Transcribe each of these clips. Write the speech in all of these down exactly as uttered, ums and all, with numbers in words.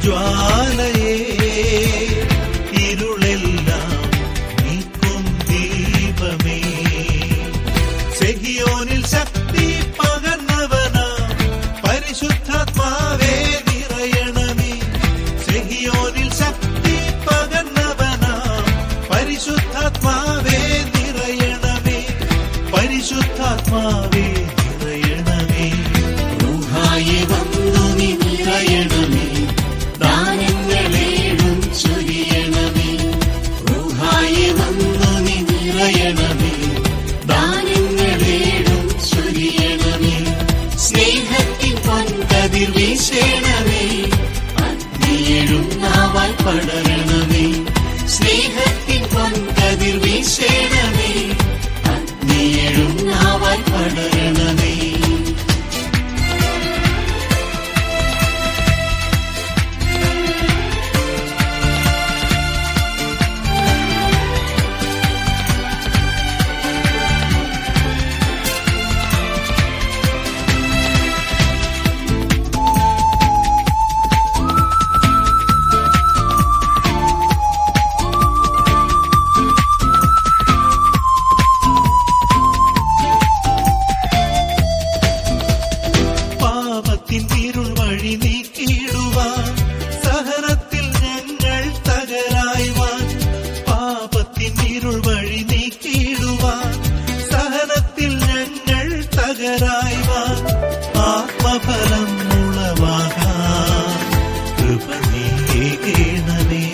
ജ്വാലയേ ഇരുളെല്ലാം നീക്കും ദീപമേ സെഹിയോനിൽ ശക്തി പകർന്നവനാ പരിശുദ്ധാത്മാവേ നിറയണമേ സെഹിയോനിൽ ശക്തി പകർന്നവനാ പരിശുദ്ധാത്മാവേ നിറയണമേ പരിശുദ്ധാത്മാവേ നിറയണമേ റൂഹായേ വന്നു നീ നിറയണമേ ദാനങ്ങളേഴും ചൊരിയണമേ റൂഹായേ വന്നു നീ നിറയണമേ ദാനങ്ങളേഴും ചൊരിയണമേ സ്നേഹത്തിൻ പൊൻകതിർ വീശണമേ അഗ്നിയേഴും നാവാൽ പടരണമേ സ്നേഹത്തിൻ പൊൻകതിർ വീശണമേ അഗ്നിയേഴും നാവാൽ പടരണമേ ഇരുൾ വഴി നീക്കിയിടുവാൻ സഹനത്തിൽ ഞങ്ങൾ തകരായ്വാൻ പാപത്തിൻ ഇരുൾ വഴി നീക്കിയിടുവാൻ സഹനത്തിൽ ഞങ്ങൾ തകരായ്വാൻ ആത്മഫലം ഉളവാകാൻ കൃപ നീകേണമേ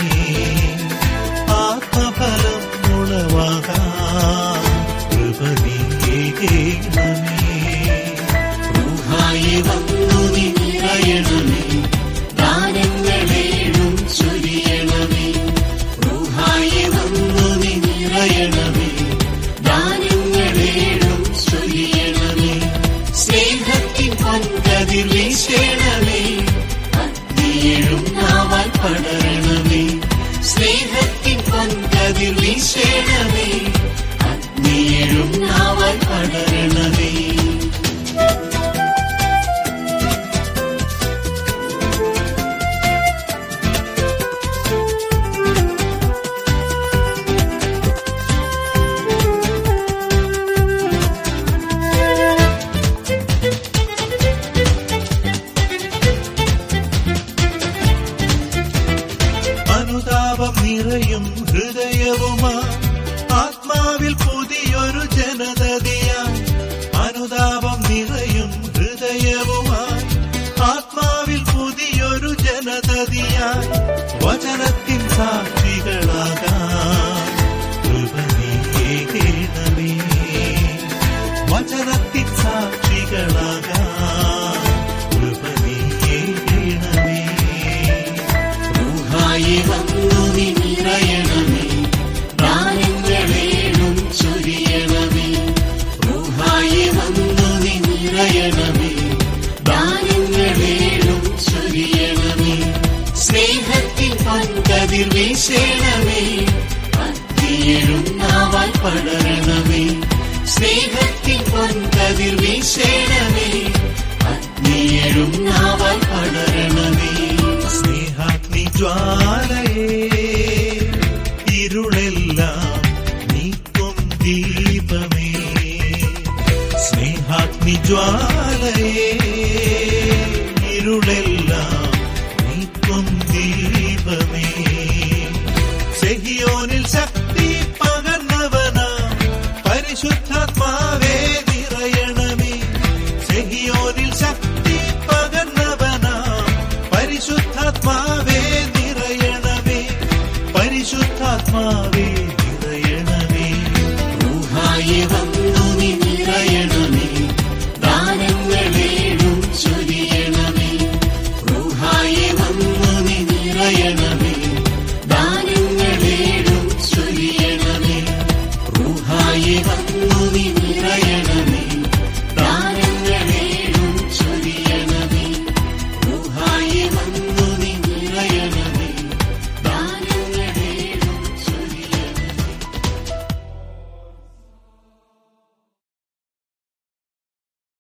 ആത്മഫലം ഉളവാകാൻ കൃപ നീകേണമേ റൂഹായേ വന്നു നീ നിറയണമേ ദാനങ്ങളേഴും ചൊരിയണമേ റൂഹായേ വന്നു നീ നിറയണമേ ദാനങ്ങളേഴും ചൊരിയണമേ സ്നേഹത്തിൻ പൊൻകതിർ വീശണമേ അഗ്നിയേഴും നാവാൽ പടരണമേ സ്നേഹത്തിൻ പൊൻകതിർ വീശണമേ അഗ്നിയേഴും നാവാൽ പടരണമേ അനുതാപം നിറയും ഹൃദയവുമാ